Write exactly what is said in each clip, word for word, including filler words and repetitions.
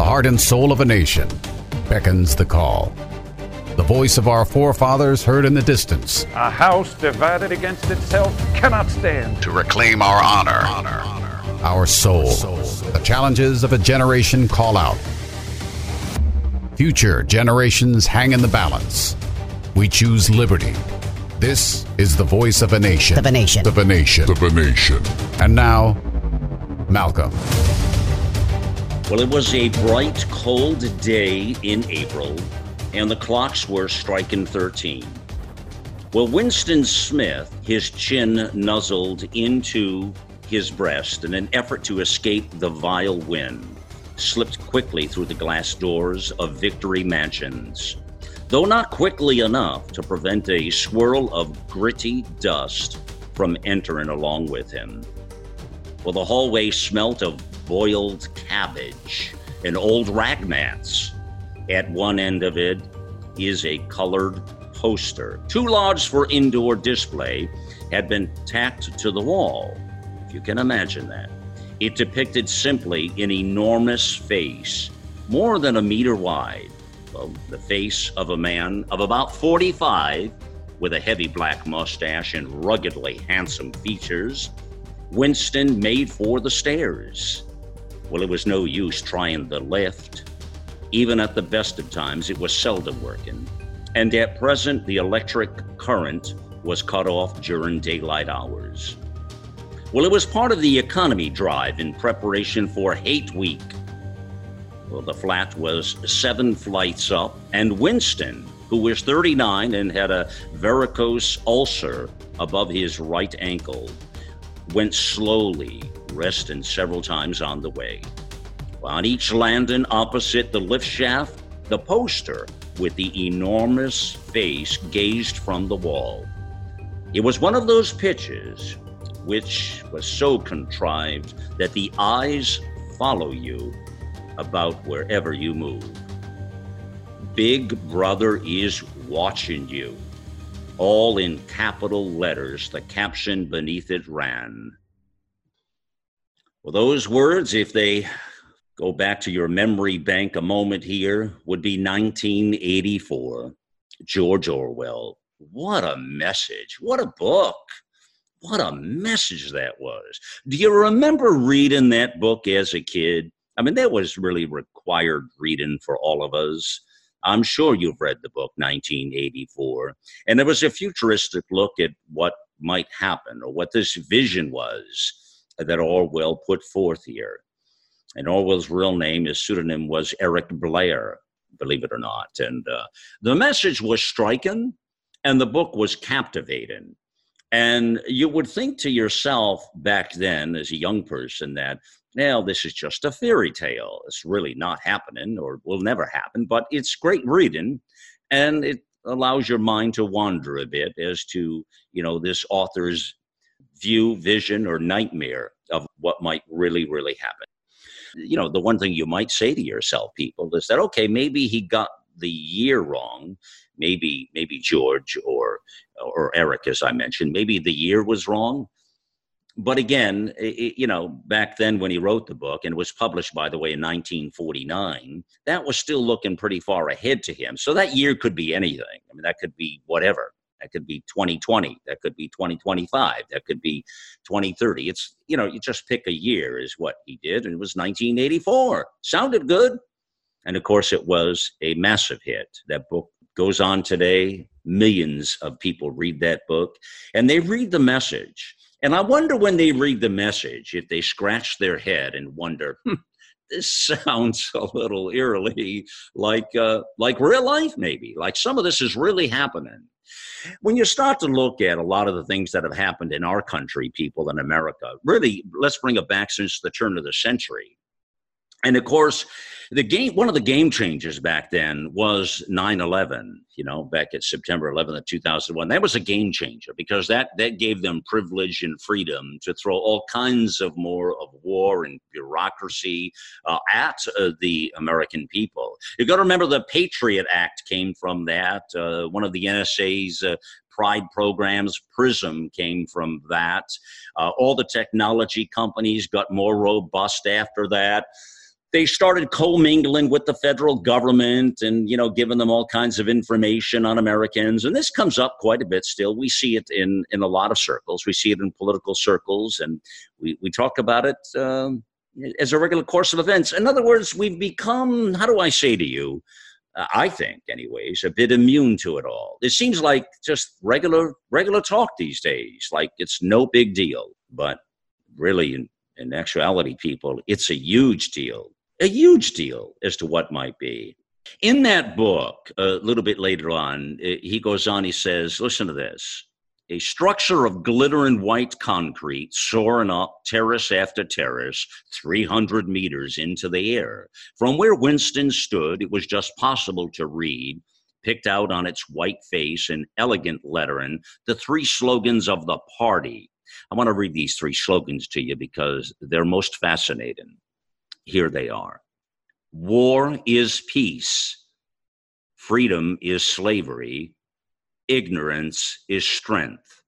heart and soul of a nation, beckons the call. The voice of our forefathers heard in the distance. A house divided against itself cannot stand. To reclaim our honor, honor, our soul. The challenges of a generation call out. Future generations hang in the balance. We choose liberty. This is the voice of a nation. Of a nation. Of a nation. Of a nation. And now, Malcolm. Well, it was a bright, cold day in April, and the clocks were striking thirteen. Well, Winston Smith, his chin nuzzled into his breast in an effort to escape the vile wind, slipped quickly through the glass doors of Victory Mansions, though not quickly enough to prevent a swirl of gritty dust from entering along with him. Well, the hallway smelt of boiled cabbage and old rag mats. At one end of it is a colored poster, too large for indoor display, had been tacked to the wall, if you can imagine that. It depicted simply an enormous face, more than a meter wide. Well, the face of a man of about forty-five, with a heavy black mustache and ruggedly handsome features. Winston made for the stairs. Well, it was no use trying the lift. Even at the best of times, it was seldom working. And at present, the electric current was cut off during daylight hours. Well, it was part of the economy drive in preparation for Hate Week. Well, the flat was seven flights up, and Winston, who was thirty-nine and had a varicose ulcer above his right ankle, went slowly, resting several times on the way. On each landing opposite the lift shaft, the poster with the enormous face gazed from the wall. It was one of those pitches which was so contrived that the eyes follow you about wherever you move. Big Brother is watching you. All in capital letters, the caption beneath it ran. Well, those words, if they go back to your memory bank a moment here, would be nineteen eighty-four. George Orwell. What a message. What a book. What a message that was. Do you remember reading that book as a kid? I mean, that was really required reading for all of us. I'm sure you've read the book, nineteen eighty-four. And there was a futuristic look at what might happen or what this vision was that Orwell put forth here. And Orwell's real name, his pseudonym was Eric Blair, believe it or not. And uh, the message was striking and the book was captivating. And you would think to yourself back then as a young person that, well, this is just a fairy tale. It's really not happening or will never happen, but it's great reading. And it allows your mind to wander a bit as to, you know, this author's view, vision, or nightmare of what might really, really happen. You know, the one thing you might say to yourself, people, is that, okay, maybe he got the year wrong. Maybe, maybe George or or Eric, as I mentioned, maybe the year was wrong. But again, it, you know, back then when he wrote the book, and it was published, by the way, in nineteen forty-nine, that was still looking pretty far ahead to him. So that year could be anything. I mean, that could be whatever. That could be twenty twenty. That could be twenty twenty-five. That could be twenty thirty. It's, you know, you just pick a year is what he did. And it was nineteen eighty-four. Sounded good. And of course, it was a massive hit. That book goes on today. Millions of people read that book and they read the message. And I wonder when they read the message, if they scratch their head and wonder, hmm, this sounds a little eerily like uh, like real life, maybe. Like some of this is really happening. When you start to look at a lot of the things that have happened in our country, people in America, really, let's bring it back since the turn of the century. And of course, the game, one of the game changers back then was nine eleven, you know, back at September eleventh of two thousand one. That was a game changer because that, that gave them privilege and freedom to throw all kinds of more of war and bureaucracy uh, at uh, the American people. You got to remember the Patriot Act came from that. Uh, one of the N S A's uh, pride programs, PRISM, came from that. Uh, all the technology companies got more robust after that. they started commingling with the federal government and, you know, giving them all kinds of information on Americans. And this comes up quite a bit still. We see it in, in a lot of circles. We see it in political circles, and we, we talk about it um, as a regular course of events. In other words, we've become, how do I say to you, uh, I think anyways, a bit immune to it all. It seems like just regular, regular talk these days, like it's no big deal. But really, in, in actuality, people, it's a huge deal. A huge deal as to what might be. In that book, a little bit later on, he goes on, he says, listen to this. A structure of glittering white concrete soaring up terrace after terrace, three hundred meters into the air. From where Winston stood, it was just possible to read, picked out on its white face in elegant lettering, the three slogans of the party. I want to read these three slogans to you because they're most fascinating. Here they are. War is peace. Freedom is slavery. Ignorance is strength.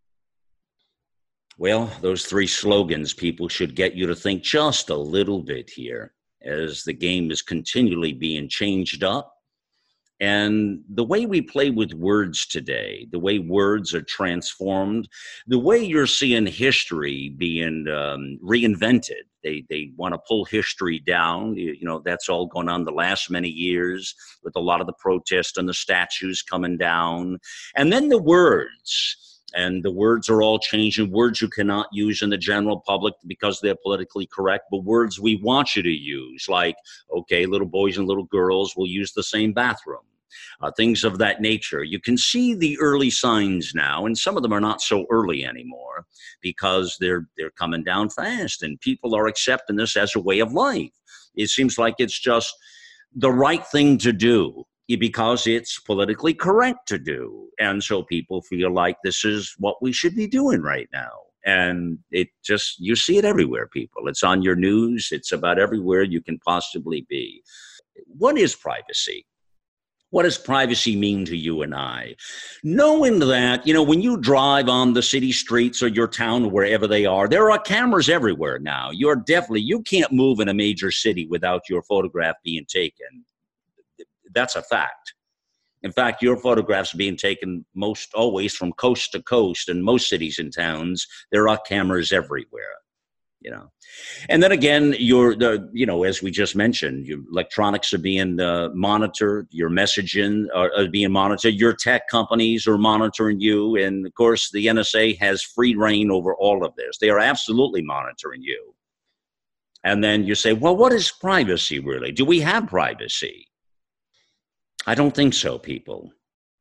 Well, those three slogans, people, should get you to think just a little bit here as the game is continually being changed up. And the way we play with words today, the way words are transformed, the way you're seeing history being um, reinvented. They they want to pull history down. You, you know, that's all going on the last many years with a lot of the protests and the statues coming down. And then the words. And the words are all changing. Words you cannot use in the general public because they're politically correct, but words we want you to use, like, okay, little boys and little girls will use the same bathroom. Uh, things of that nature. You can see the early signs now, and some of them are not so early anymore because they're they're coming down fast, and people are accepting this as a way of life. It seems like it's just the right thing to do because it's politically correct to do. And so people feel like this is what we should be doing right now. And it just, you see it everywhere, people. It's on your news. It's about everywhere you can possibly be. What is privacy? What does privacy mean to you and I? Knowing that, you know, when you drive on the city streets or your town or wherever they are, there are cameras everywhere now. You're definitely, you can't move in a major city without your photograph being taken. That's a fact. In fact, your photographs are being taken most always from coast to coast. In most cities and towns, there are cameras everywhere. You know, and then again, your, the, you know, as we just mentioned, your electronics are being uh, monitored, your messaging are, are being monitored, your tech companies are monitoring you. And of course, the N S A has free reign over all of this. They are absolutely monitoring you. And then you say, well, what is privacy really? Do we have privacy? I don't think so, people.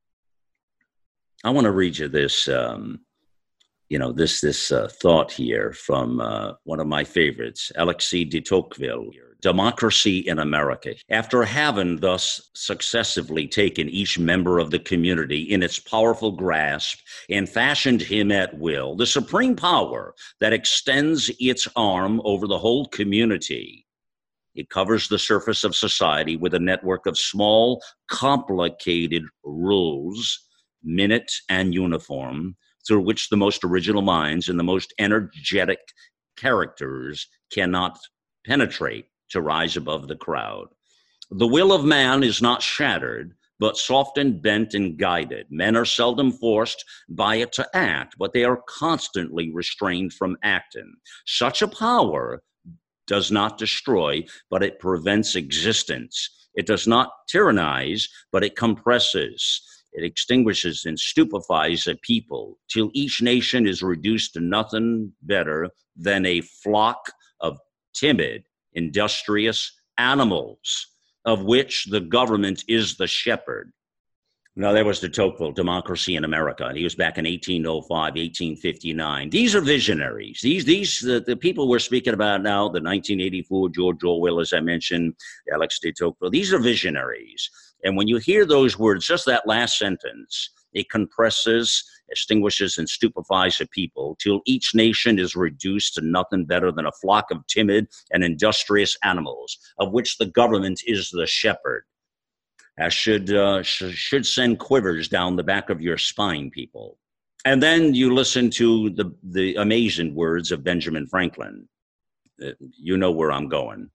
I want to read you this, um, you know, this this uh, thought here from uh, one of my favorites, Alexis de Tocqueville, Democracy in America. After having thus successively taken each member of the community in its powerful grasp and fashioned him at will, the supreme power that extends its arm over the whole community, it covers the surface of society with a network of small, complicated rules, minute and uniform, through which the most original minds and the most energetic characters cannot penetrate to rise above the crowd. The will of man is not shattered, but softened, bent, and guided. Men are seldom forced by it to act, but they are constantly restrained from acting. Such a power does not destroy, but it prevents existence. It does not tyrannize, but it compresses. It extinguishes and stupefies a people till each nation is reduced to nothing better than a flock of timid, industrious animals, of which the government is the shepherd. Now, that was de Tocqueville, Democracy in America. And he was back in eighteen oh five, eighteen fifty-nine. These are visionaries. These, these, the, the people we're speaking about now, the nineteen eighty-four George Orwell, as I mentioned, Alex de Tocqueville, these are visionaries. And when you hear those words, just that last sentence, it compresses, extinguishes, and stupefies a people till each nation is reduced to nothing better than a flock of timid and industrious animals, of which the government is the shepherd. That should, uh, sh- should send quivers down the back of your spine, people. And then you listen to the, the amazing words of Benjamin Franklin. Uh, you know where I'm going.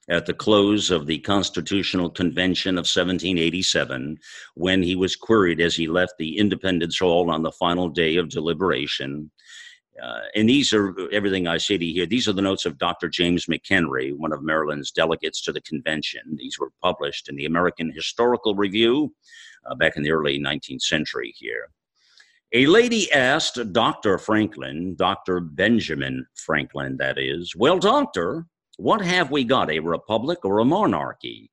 at the close of the Constitutional Convention of seventeen eighty-seven, when he was queried as he left the Independence Hall on the final day of deliberation. Uh, and these are everything I say to you here. These are the notes of Doctor James McHenry, one of Maryland's delegates to the convention. These were published in the American Historical Review uh, back in the early nineteenth century here. A lady asked Doctor Franklin, Doctor Benjamin Franklin, that is, "Well, doctor, what have we got, a republic or a monarchy?"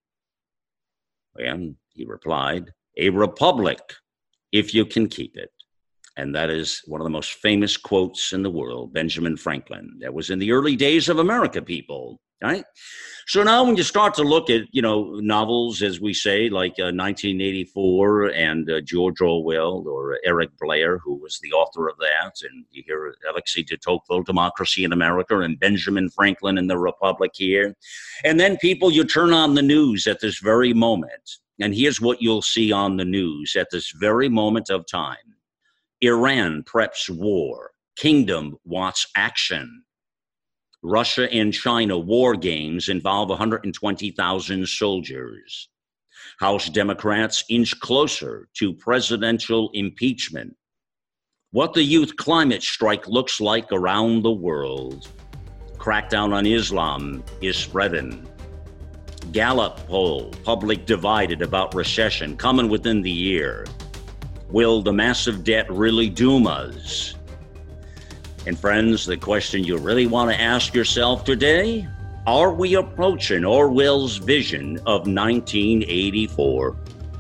And he replied, "A republic, if you can keep it." And that is one of the most famous quotes in the world, Benjamin Franklin. That was in the early days of America, people, right? So now when you start to look at, you know, novels, as we say, like uh, nineteen eighty-four and uh, George Orwell or Eric Blair, who was the author of that, and you hear Alexis de Tocqueville, Democracy in America, and Benjamin Franklin in the Republic here. And then people, you turn on the news at this very moment, and here's what you'll see on the news at this very moment of time. Iran preps war. Kingdom wants action. Russia and China war games involve one hundred twenty thousand soldiers. House Democrats inch closer to presidential impeachment. What the youth climate strike looks like around the world. Crackdown on Islam is spreading. Gallup poll, public divided about recession coming within the year. Will the massive debt really doom us? And friends, the question you really want to ask yourself today, are we approaching Orwell's vision of nineteen eighty-four?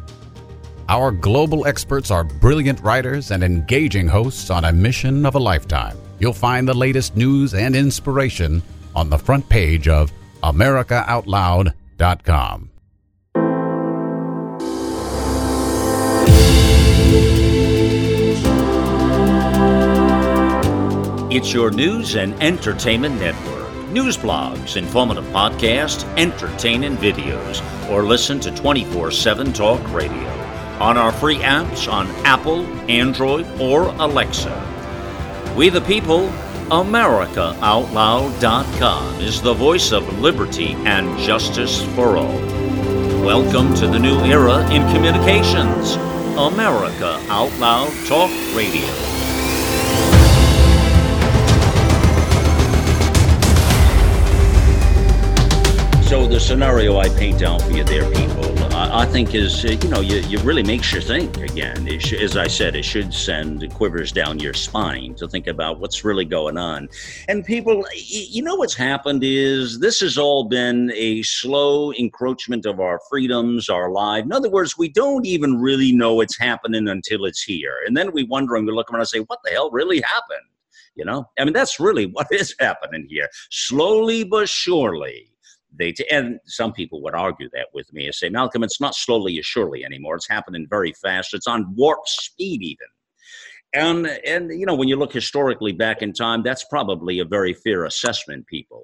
Our global experts are brilliant writers and engaging hosts on a mission of a lifetime. You'll find the latest news and inspiration on the front page of America Out Loud dot com. It's your news and entertainment network. News blogs, informative podcasts, entertaining videos, or listen to twenty-four seven Talk Radio on our free apps on Apple, Android, or Alexa. We the people, America Out Loud dot com is the voice of liberty and justice for all. Welcome to the new era in communications. America Out Loud Talk Radio. So the scenario I paint out for you there, people, I, I think is, uh, you know, you, you really makes you think again. It sh- as I said, it should send quivers down your spine to think about what's really going on. And people, y- you know what's happened is this has all been a slow encroachment of our freedoms, our lives. In other words, we don't even really know it's happening until it's here. And then we wonder and we look around and say, what the hell really happened? You know, I mean, that's really what is happening here. Slowly but surely. They t- and some people would argue that with me and say, Malcolm, it's not slowly or surely anymore. It's happening very fast. It's on warp speed even. And, and you know, when you look historically back in time, that's probably a very fair assessment, people.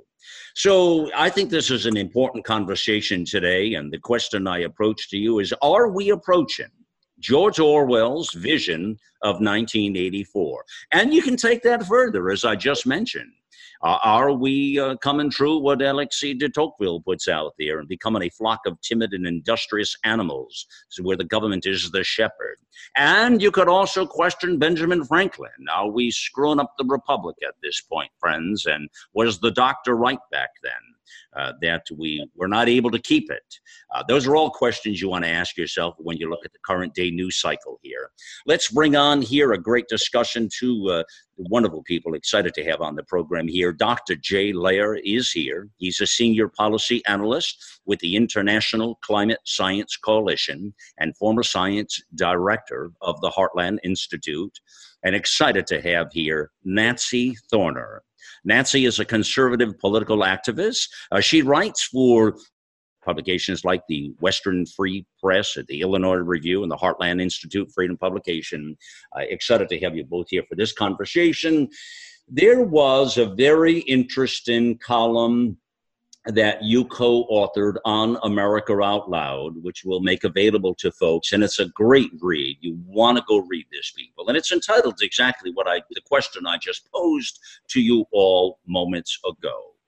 So I think this is an important conversation today. And the question I approach to you is, are we approaching George Orwell's vision of nineteen eighty-four? And you can take that further, as I just mentioned. Uh, are we uh, coming true what Alexis de Tocqueville puts out there and becoming a flock of timid and industrious animals where the government is the shepherd? And you could also question Benjamin Franklin. Are we screwing up the republic at this point, friends? And was the doctor right back then? Uh, that we were not able to keep it? Uh, those are all questions you want to ask yourself when you look at the current day news cycle here. Let's bring on here a great discussion to uh, wonderful people excited to have on the program here. Doctor Jay Lehr is here. He's a senior policy analyst with the International Climate Science Coalition and former science director of the Heartland Institute. And excited to have here Nancy Thorner. Nancy is a conservative political activist. Uh, she writes for publications like the Western Free Press, the Illinois Review, and the Heartland Institute Freedom Publication. Uh, excited to have you both here for this conversation. There was a very interesting column that you co-authored on America Out Loud, which we'll make available to folks, and it's a great read. You want to go read this, people. And it's entitled exactly what I, the question I just posed to you all moments ago.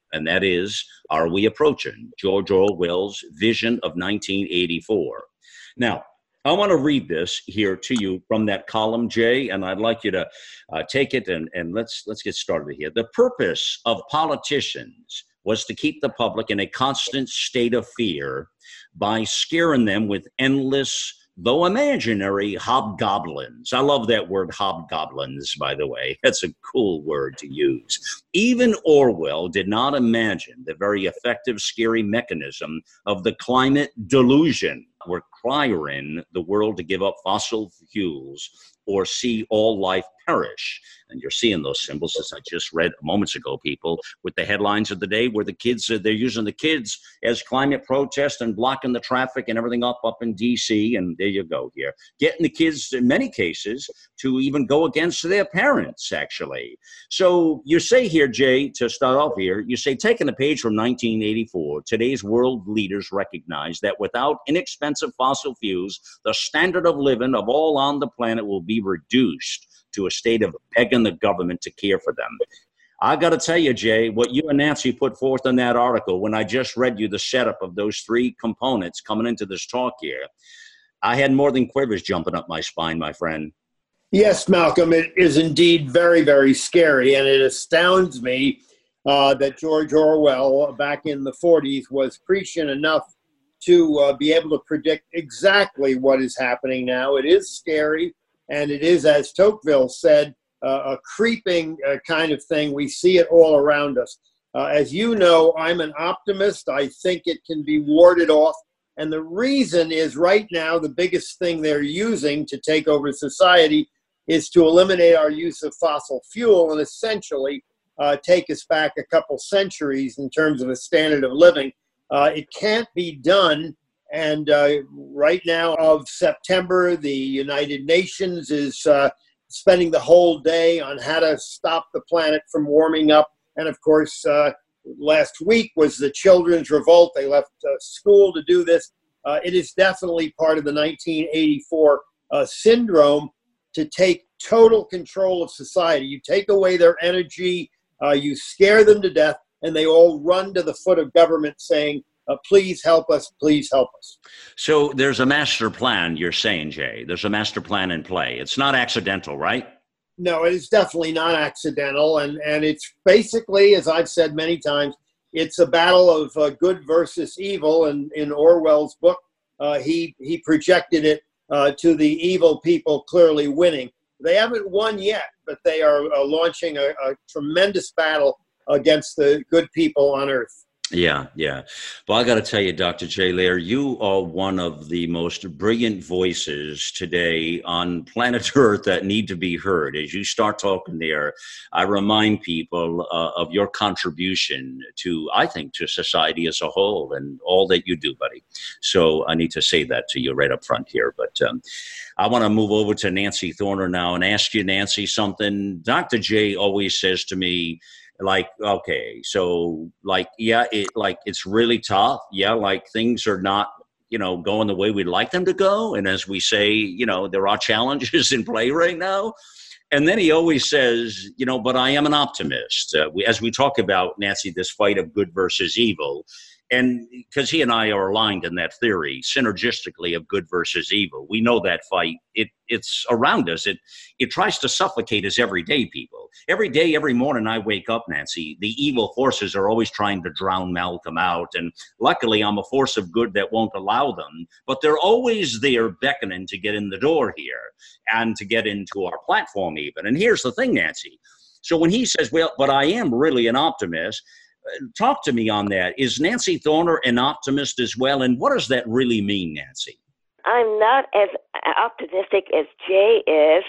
and that is, are we approaching George Orwell's vision of nineteen eighty-four? Now, I want to read this here to you from that column, Jay, and I'd like you to uh, take it and, and let's let's get started here. The purpose of politicians was to keep the public in a constant state of fear by scaring them with endless, though imaginary, hobgoblins. I love that word hobgoblins, by the way. That's a cool word to use. Even Orwell did not imagine the very effective, scary mechanism of the climate delusion, requiring the world to give up fossil fuels or see all life perish. And you're seeing those symbols, as I just read moments ago, people, with the headlines of the day where the kids, they're using the kids as climate protest and blocking the traffic and everything up up in D C. And there you go here. Getting the kids, in many cases, to even go against their parents, actually. So you say here, Jay, to start off here, you say, taking a page from nineteen eighty-four, today's world leaders recognize that without inexpensive fossil fuels, the standard of living of all on the planet will be reduced to a state of begging the government to care for them. I got to tell you, Jay, what you and Nancy put forth in that article, when I just read you the setup of those three components coming into this talk here, I had more than quivers jumping up my spine, my friend. Yes, Malcolm, it is indeed very, very scary, and it astounds me uh, that George Orwell, back in the forties, was prescient enough to uh, be able to predict exactly what is happening now. It is scary. And it is, as Tocqueville said, uh, a creeping uh, kind of thing. We see it all around us. Uh, as you know, I'm an optimist. I think it can be warded off. And the reason is right now, the biggest thing they're using to take over society is to eliminate our use of fossil fuel and essentially uh, take us back a couple centuries in terms of a standard of living. Uh, it can't be done. And uh, right now of September, the United Nations is uh, spending the whole day on how to stop the planet from warming up. And of course, uh, last week was the Children's Revolt. They left uh, school to do this. Uh, it is definitely part of the nineteen eighty-four uh, syndrome to take total control of society. You take away their energy, uh, you scare them to death, and they all run to the foot of government saying, Uh, please help us, please help us. So there's a master plan, you're saying, Jay. There's a master plan in play. It's not accidental, right? No, it is definitely not accidental. And, and it's basically, as I've said many times, it's a battle of uh, good versus evil. And in Orwell's book, uh, he, he projected it uh, to the evil people clearly winning. They haven't won yet, but they are uh, launching a, a tremendous battle against the good people on Earth. Yeah, yeah. Well, I got to tell you, Doctor Jay Lehr, you are one of the most brilliant voices today on planet Earth that need to be heard. As you start talking there, I remind people uh, of your contribution to, I think, to society as a whole and all that you do, buddy. So I need to say that to you right up front here. But um, I want to move over to Nancy Thorner now and ask you, Nancy, something. Doctor Jay always says to me, like, okay, so like, yeah, it like, it's really tough. Yeah. Like things are not, you know, going the way we'd like them to go. And as we say, you know, there are challenges in play right now. And then he always says, you know, but I am an optimist. Uh, we, as we talk about, Nancy, this fight of good versus evil, and because he and I are aligned in that theory, synergistically, of good versus evil. We know that fight. It it's around us. It it tries to suffocate us every day, people. Every day, every morning I wake up, Nancy, the evil forces are always trying to drown Malcolm out. And luckily, I'm a force of good that won't allow them. But they're always there beckoning to get in the door here and to get into our platform even. And here's the thing, Nancy. So when he says, well, but I am really an optimist, talk to me on that. Is Nancy Thorner an optimist as well? And what does that really mean, Nancy? I'm not as optimistic as Jay is.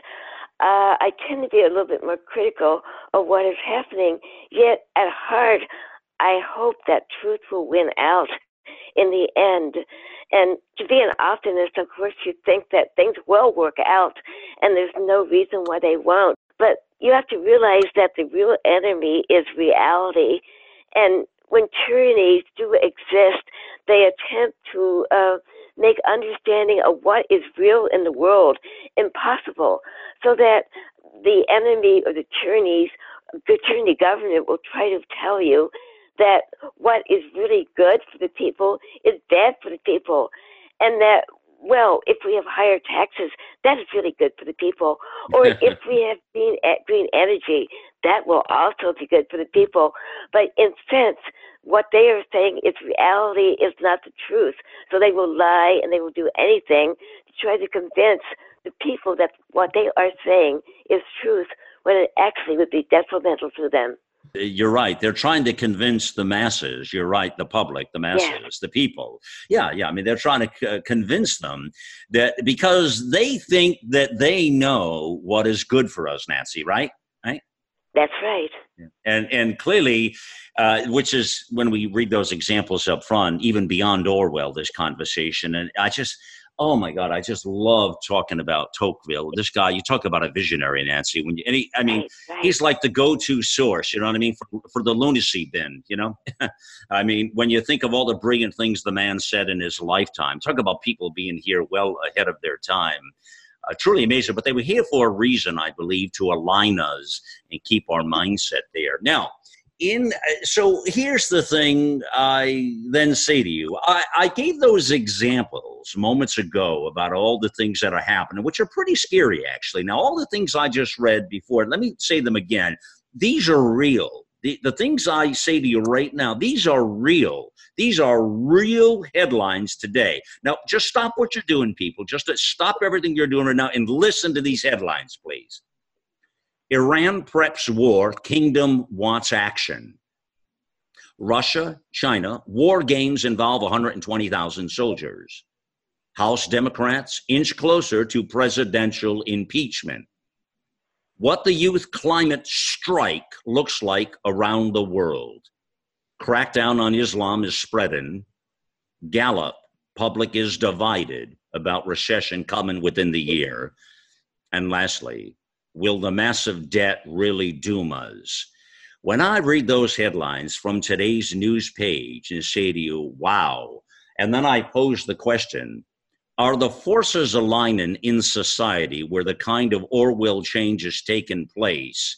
Uh, I tend to be a little bit more critical of what is happening. Yet at heart, I hope that truth will win out in the end. And to be an optimist, of course, you think that things will work out and there's no reason why they won't. But you have to realize that the real enemy is reality. And when tyrannies do exist, they attempt to uh, make understanding of what is real in the world impossible, so that the enemy or the tyrannies, the tyranny government will try to tell you that what is really good for the people is bad for the people, and that, well, if we have higher taxes, that is really good for the people. Or if we have green, green energy, that will also be good for the people. But in a sense, what they are saying is reality is not the truth. So they will lie and they will do anything to try to convince the people that what they are saying is truth, when it actually would be detrimental to them. You're right. They're trying to convince the masses. You're right. The public, the masses, yes. The people. Yeah, yeah. I mean, they're trying to c- convince them that because they think that they know what is good for us, Nancy, right? Right? That's right. And and clearly, uh, which is when we read those examples up front, even beyond Orwell, this conversation. And I just, oh my God, I just love talking about Tocqueville. This guy, you talk about a visionary, Nancy. When you, and he, I mean, right, right. He's like the go-to source, you know what I mean, for, for the lunacy bin, you know? I mean, when you think of all the brilliant things the man said in his lifetime, talk about people being here well ahead of their time. Uh, truly amazing, but they were here for a reason, I believe, to align us and keep our mindset there. Now, in so here's the thing I then say to you. I, I gave those examples moments ago about all the things that are happening, which are pretty scary, actually. Now, all the things I just read before, let me say them again. These are real. The, the things I say to you right now, these are real. These are real headlines today. Now, just stop what you're doing, people. Just stop everything you're doing right now and listen to these headlines, please. Iran preps war, kingdom wants action. Russia, China, war games involve one hundred twenty thousand soldiers. House Democrats inch closer to presidential impeachment. What the youth climate strike looks like around the world. Crackdown on Islam is spreading. Gallup, public is divided about recession coming within the year. And lastly, will the massive debt really doom us? When I read those headlines from today's news page and say to you, wow, and then I pose the question, are the forces aligning in society where the kind of Orwell change has taken place?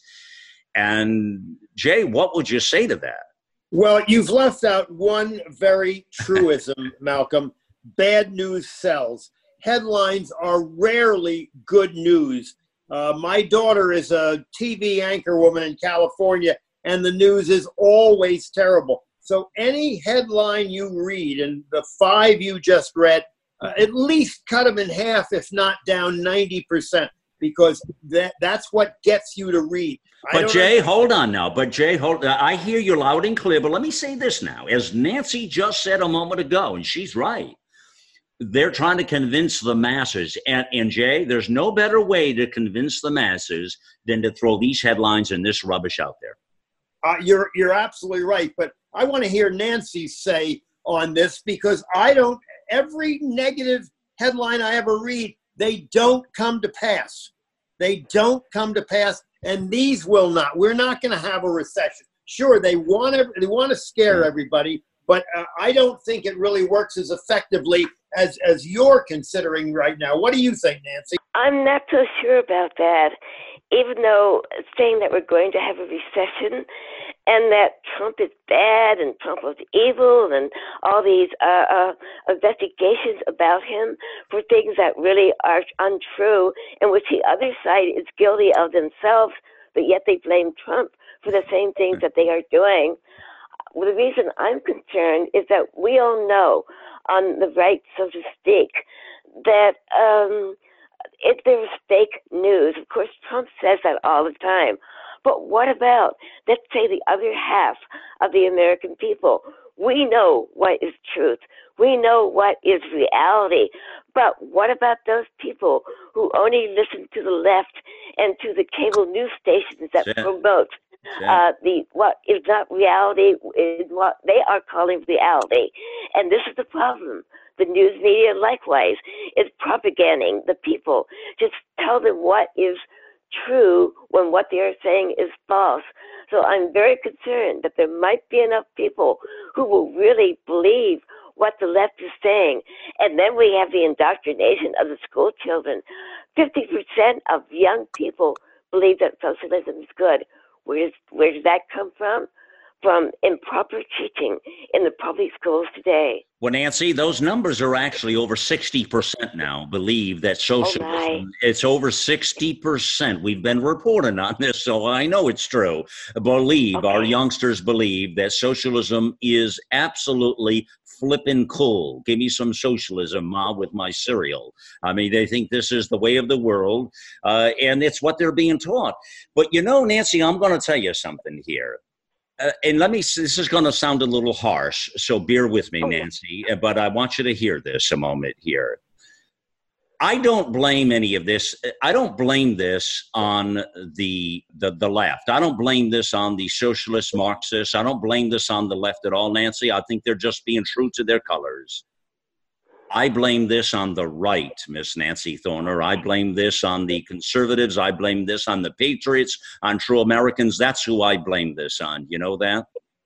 And Jay, what would you say to that? Well, you've left out one very truism, Malcolm. Bad news sells. Headlines are rarely good news. Uh, my daughter is a T V anchor woman in California, and the news is always terrible. So any headline you read, and the five you just read, uh, at least cut them in half, if not down ninety percent, because that that's what gets you to read. But Jay, know. hold on now. But Jay, hold. I hear you loud and clear, but let me say this now. As Nancy just said a moment ago, and she's right, they're trying to convince the masses. And, and Jay, there's no better way to convince the masses than to throw these headlines and this rubbish out there. Uh, you're you're absolutely right. But I want to hear Nancy say on this, because I don't, every negative headline I ever read, they don't come to pass. They don't come to pass. And these will not. We're not going to have a recession. Sure, they want to they want to scare everybody, but uh, I don't think it really works as effectively as as you're considering right now. What do you think, Nancy? I'm not so sure about that. Even though saying that we're going to have a recession and that Trump is bad and Trump was evil and all these uh, uh, investigations about him for things that really are untrue, in which the other side is guilty of themselves, but yet they blame Trump for the same things that they are doing. Well, the reason I'm concerned is that we all know on the right, so to speak, that um, if there's fake news, of course, Trump says that all the time. But what about, let's say, the other half of the American people? We know what is truth. We know what is reality. But what about those people who only listen to the left and to the cable news stations that yeah. promote yeah. uh, the what is not reality, is what they are calling reality? And this is the problem. The news media, likewise, is propaganding the people. Just tell them what is true when what they are saying is false. So I'm very concerned that there might be enough people who will really believe what the left is saying. And then we have the indoctrination of the school children. fifty percent of young people believe that socialism is good. Where does, where does that come from? from improper teaching in the public schools today. Well, Nancy, those numbers are actually over sixty percent now, believe that socialism, Oh it's over sixty percent. We've been reporting on this, so I know it's true. Believe, Okay. our youngsters believe that socialism is absolutely flippin' cool. Give me some socialism, Ma, with my cereal. I mean, they think this is the way of the world, uh, and it's what they're being taught. But you know, Nancy, I'm going to tell you something here. Uh, and let me, this is going to sound a little harsh, so bear with me, Oh, yeah. Nancy, uh, but I want you to hear this a moment here. I don't blame any of this. I don't blame this on the, the, the left. I don't blame this on the socialist Marxists. I don't blame this on the left at all, Nancy. I think they're just being true to their colors. I blame this on the right, Miss Nancy Thorner. I blame this on the conservatives. I blame this on the patriots, on true Americans. That's who I blame this on. You know that?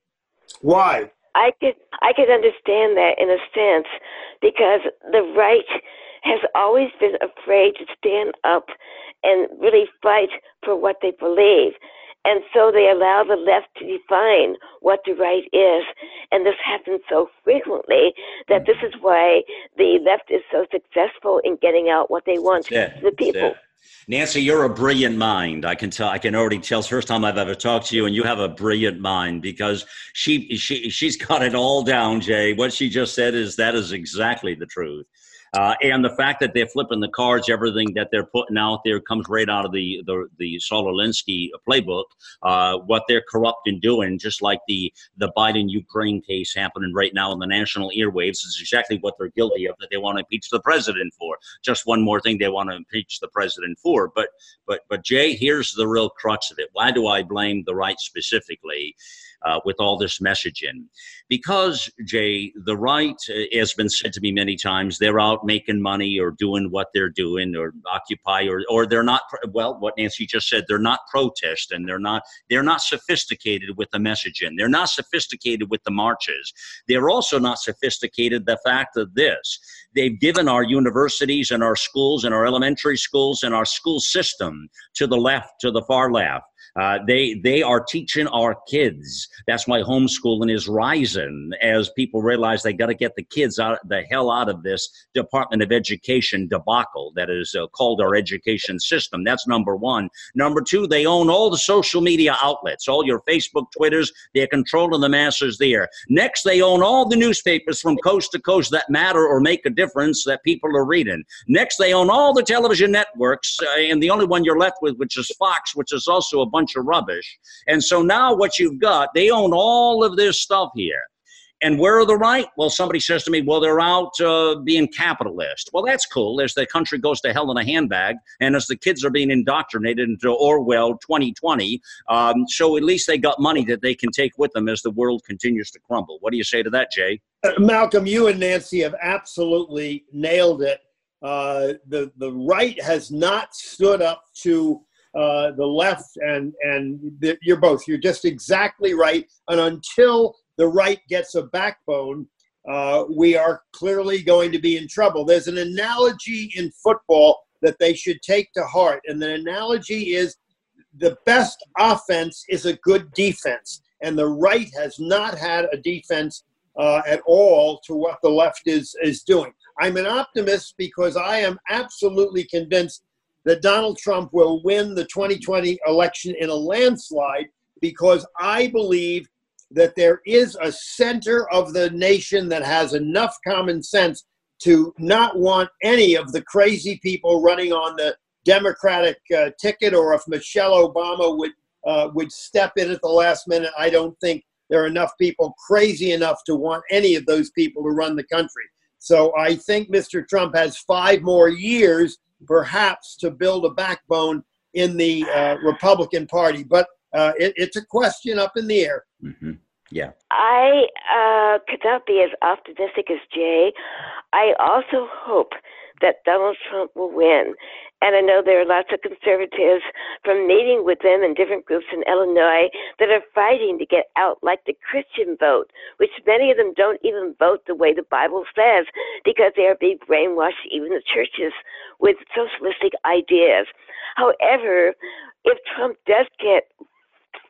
Why? I could I could understand that in a sense, because the right has always been afraid to stand up and really fight for what they believe. And so they allow the left to define what the right is. And this happens so frequently that this is why the left is so successful in getting out what they want Yeah, to the people. yeah. Nancy, you're a brilliant mind. I can tell. I can already tell. It's the first time I've ever talked to you, and you have a brilliant mind because she she she's got it all down, Jay. What she just said is that is exactly the truth. Uh, and the fact that they're flipping the cards, everything that they're putting out there comes right out of the the, the Saul Alinsky playbook. Uh, what they're corrupt in doing, just like the the Biden-Ukraine case happening right now in the national earwaves, is exactly what they're guilty of. That they want to impeach the president for. Just one more thing they want to impeach the president for. But but but Jay, here's the real crux of it. Why do I blame the right specifically? Uh, with all this messaging? Because, Jay, the right, uh, has been said to me many times, they're out making money or doing what they're doing or occupy or or they're not, well, what Nancy just said, they're not protesting. They're not, they're not sophisticated with the messaging. They're not sophisticated with the marches. They're also not sophisticated the fact of this. They've given our universities and our schools and our elementary schools and our school system to the left, to the far left. Uh, they they are teaching our kids. That's why homeschooling is rising as people realize they got to get the kids out the hell out of this Department of Education debacle that is uh, called our education system. That's number one. Number two, they own all the social media outlets, all your Facebook, Twitters. They're controlling the masses there. Next, they own all the newspapers from coast to coast that matter or make a difference that people are reading. Next, they own all the television networks, uh, and the only one you're left with, which is Fox, which is also a bunch of rubbish. And so now what you've got, they own all of this stuff here. And where are the right? Well, somebody says to me, well, they're out uh, being capitalist. Well, that's cool as the country goes to hell in a handbag and as the kids are being indoctrinated into Orwell twenty twenty. Um, so at least they got money that they can take with them as the world continues to crumble. What do you say to that, Jay? Uh, Malcolm, you and Nancy have absolutely nailed it. Uh, the, the right has not stood up to Uh, the left, and and the, you're both. You're just exactly right. And until the right gets a backbone, uh, we are clearly going to be in trouble. There's an analogy in football that they should take to heart, and the analogy is the best offense is a good defense, and the right has not had a defense uh, at all to what the left is is doing. I'm an optimist because I am absolutely convinced that Donald Trump will win the twenty twenty election in a landslide, because I believe that there is a center of the nation that has enough common sense to not want any of the crazy people running on the Democratic uh, ticket, or if Michelle Obama would uh, would step in at the last minute. I don't think there are enough people crazy enough to want any of those people to run the country. So I think Mister Trump has five more years perhaps to build a backbone in the uh, Republican Party. But uh, it, it's a question up in the air. Mm-hmm. Yeah. I uh, could not be as optimistic as Jay. I also hope that Donald Trump will win. And I know there are lots of conservatives from meeting with them in different groups in Illinois that are fighting to get out, like the Christian vote, which many of them don't even vote the way the Bible says because they are being brainwashed, even the churches, with socialistic ideas. However, if Trump does get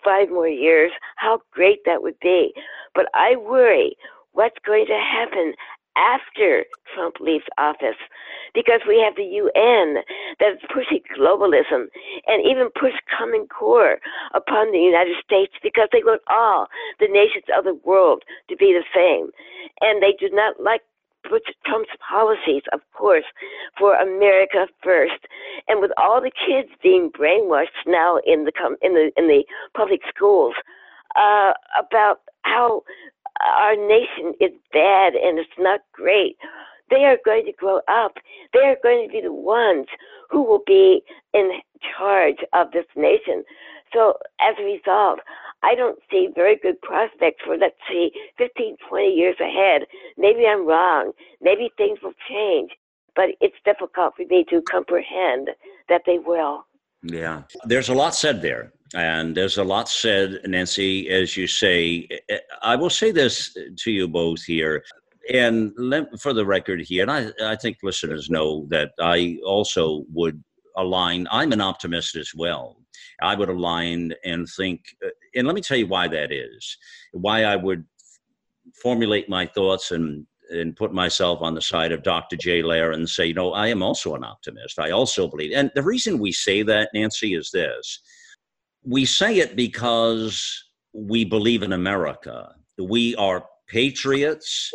five more years, how great that would be. But I worry what's going to happen after Trump leaves office, because we have the U N that's pushing globalism and even pushed Common Core upon the United States because they want all the nations of the world to be the same. And they do not like Trump's policies, of course, for America first. And with all the kids being brainwashed now in the in the in the public schools uh, about how our nation is bad and it's not great, they are going to grow up. They are going to be the ones who will be in charge of this nation. So as a result, I don't see very good prospects for, let's see, fifteen, twenty years ahead. Maybe I'm wrong. Maybe things will change. But it's difficult for me to comprehend that they will. Yeah, there's a lot said there. And there's a lot said, Nancy, as you say. I will say this to you both here. And let, for the record here, and I, I think listeners know that I also would align. I'm an optimist as well. I would align and think, and let me tell you why that is, why I would formulate my thoughts and, and put myself on the side of Doctor Jay Lehrer and say, you know, I am also an optimist. I also believe. And the reason we say that, Nancy, is this. We say it because we believe in America. We are patriots.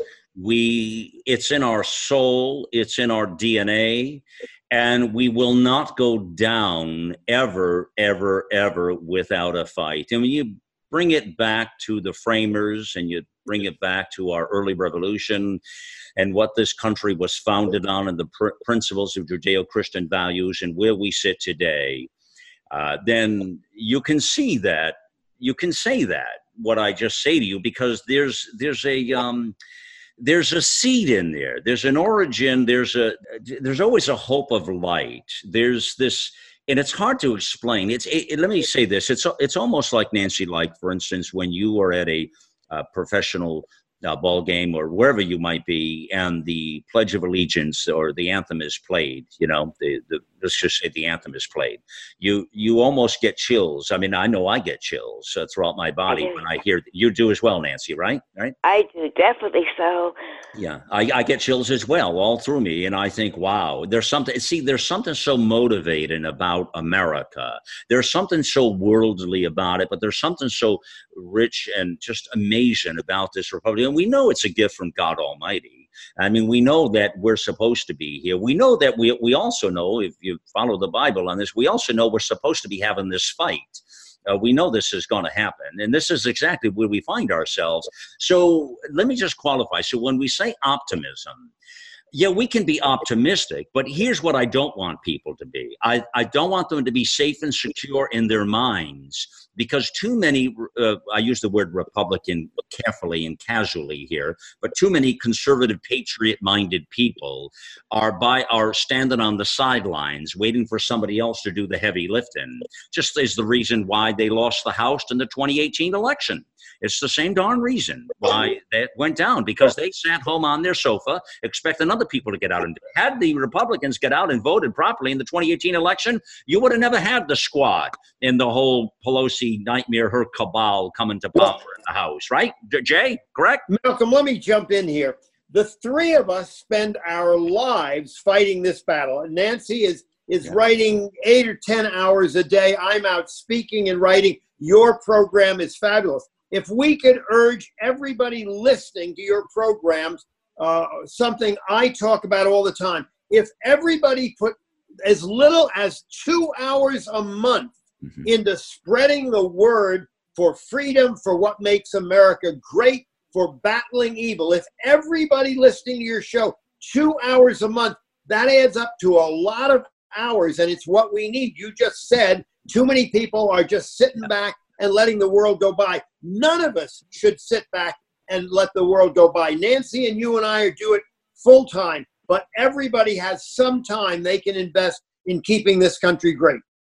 We, it's in our soul. It's in our D N A. And we will not go down ever, ever, ever without a fight. And when you bring it back to the framers and you bring it back to our early revolution and what this country was founded on and the pr- principles of Judeo-Christian values and where we sit today, uh, then you can see that, you can say that, what I just say to you, because there's there's a... Um, There's a seed in there. There's an origin. There's a. There's always a hope of light. There's this, and it's hard to explain. It's. It, let me say this. It's. It's almost like, Nancy, like for instance, when you are at a uh, professional uh, ball game or wherever you might be, and the Pledge of Allegiance or the anthem is played. You know, the, the let's just say the anthem is played. You you almost get chills. I mean, I know I get chills uh, throughout my body when I hear. You do as well, Nancy, right? Right. I do, definitely so. Yeah, I, I get chills as well, all through me, and I think, wow, there's something. See, there's something so motivating about America. There's something so worldly about it, but there's something so rich and just amazing about this republic. And we know it's a gift from God Almighty. I mean, we know that we're supposed to be here. We know that we we also know, if you follow the Bible on this, we also know we're supposed to be having this fight. Uh, we know this is going to happen. And this is exactly where we find ourselves. So let me just qualify. So when we say optimism, yeah, we can be optimistic, but here's what I don't want people to be. I, I don't want them to be safe and secure in their minds, because too many, uh, I use the word Republican carefully and casually here, but too many conservative, patriot-minded people are by are standing on the sidelines waiting for somebody else to do the heavy lifting. Just is the reason why they lost the House in the twenty eighteen election. It's the same darn reason why that went down, because they sat home on their sofa expecting other people to get out and do it. Had the Republicans get out and voted properly in the twenty eighteen election, you would have never had the squad and the whole Pelosi nightmare, her cabal coming to power in the House, right? Jay, correct? Malcolm, let me jump in here. The three of us spend our lives fighting this battle. Nancy is, is yeah. writing eight or ten hours a day. I'm out speaking and writing. Your program is fabulous. If we could urge everybody listening to your programs, uh, something I talk about all the time, if everybody put as little as two hours a month mm-hmm. into spreading the word for freedom, for what makes America great, for battling evil, if everybody listening to your show, two hours a month, that adds up to a lot of hours, and it's what we need. You just said too many people are just sitting back and letting the world go by. None of us should sit back and let the world go by. Nancy and you and I are do it full time, but everybody has some time they can invest in keeping this country great.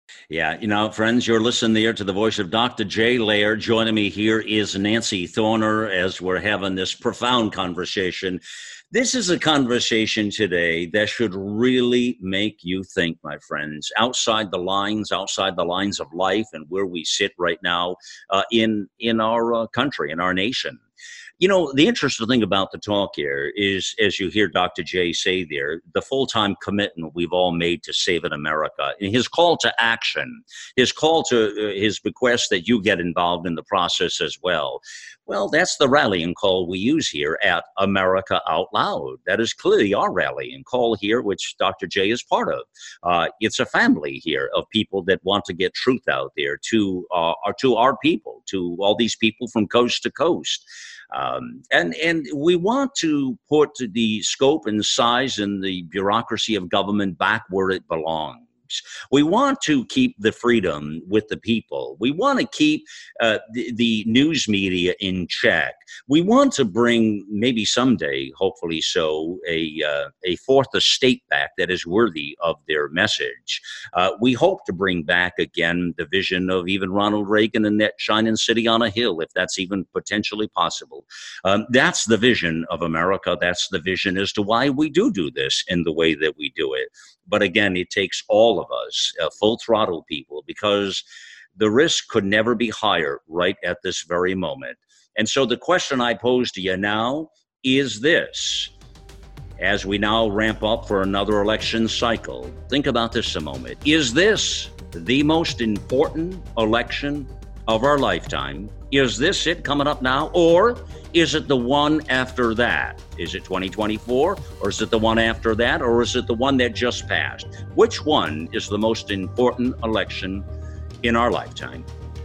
Yeah, you know, friends, you're listening there to the voice of Doctor Jay Lehr. Joining me here is Nancy Thorner as we're having this profound conversation. This is a conversation today that should really make you think, my friends, outside the lines, outside the lines of life and where we sit right now uh, in, in our uh, country, in our nation. You know, the interesting thing about the talk here is, as you hear Doctor J say there, the full-time commitment we've all made to saving America, and his call to action, his call to uh, his bequest that you get involved in the process as well. Well, that's the rallying call we use here at America Out Loud. That is clearly our rallying call here, which Doctor J is part of. Uh, it's a family here of people that want to get truth out there to, uh, to our people, to all these people from coast to coast. Um, and, and we want to put the scope and size and the bureaucracy of government back where it belongs. We want to keep the freedom with the people. We want to keep uh, the, the news media in check. We want to bring, maybe someday, hopefully so, a, uh, a fourth estate back that is worthy of their message. Uh, we hope to bring back again the vision of even Ronald Reagan and that shining city on a hill, if that's even potentially possible. Um, that's the vision of America. That's the vision as to why we do do this in the way that we do it. But again, it takes all of us, uh, full throttle people, because the risk could never be higher right at this very moment. And so the question I pose to you now is this. As we now ramp up for another election cycle, think about this a moment. Is this the most important election of our lifetime? Is this it coming up now? Or is it the one after that? Is it twenty twenty-four? Or is it the one after that? Or is it the one that just passed? Which one is the most important election in our lifetime?